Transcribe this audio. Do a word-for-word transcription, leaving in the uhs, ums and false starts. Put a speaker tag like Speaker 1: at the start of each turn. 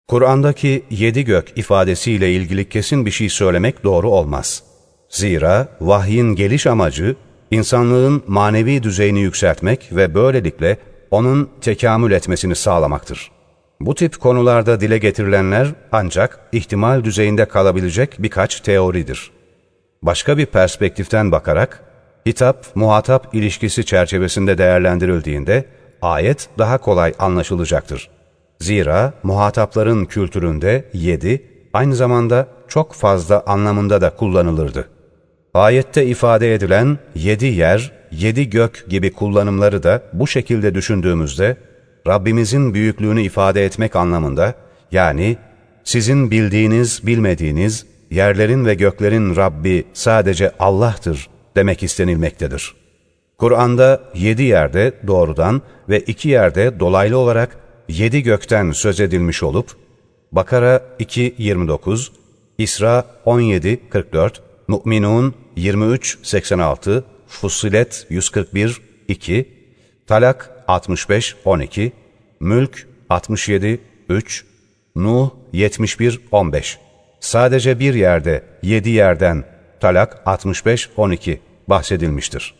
Speaker 1: Kur'an'daki yedi gök ifadesiyle ilgili kesin bir şey söylemek doğru olmaz. Zira vahyin geliş amacı, insanlığın manevi düzeyini yükseltmek ve böylelikle onun tekamül etmesini sağlamaktır. Bu tip konularda dile getirilenler ancak ihtimal düzeyinde kalabilecek birkaç teoridir. Başka bir perspektiften bakarak, hitap-muhatap ilişkisi çerçevesinde değerlendirildiğinde ayet daha kolay anlaşılacaktır. Zira muhatapların kültüründe yedi, aynı zamanda çok fazla anlamında da kullanılırdı. Ayette ifade edilen yedi yer, yedi gök gibi kullanımları da bu şekilde düşündüğümüzde, Rabbimizin büyüklüğünü ifade etmek anlamında, yani sizin bildiğiniz, bilmediğiniz, yerlerin ve göklerin Rabbi sadece Allah'tır demek istenilmektedir. Kur'an'da yedi yerde doğrudan ve iki yerde dolaylı olarak yedi gökten söz edilmiş olup, Bakara iki yirmi dokuz, İsra on yedi kırk dört, Mü'minun yirmi üç seksen altı, Fussilet yüz kırk bir iki, Talak altmış beş on iki, Mülk altmış yedi üç, Nuh yetmiş bir on beş. Sadece bir yerde, yedi yerden Talak altmış beş on iki bahsedilmiştir.